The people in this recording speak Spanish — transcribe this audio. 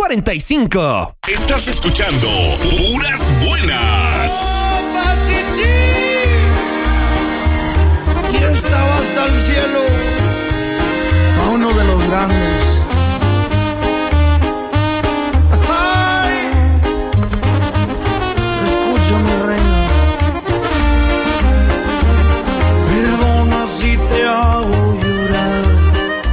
45. Estás escuchando Puras Buenas. Oh, papi, sí. Y esta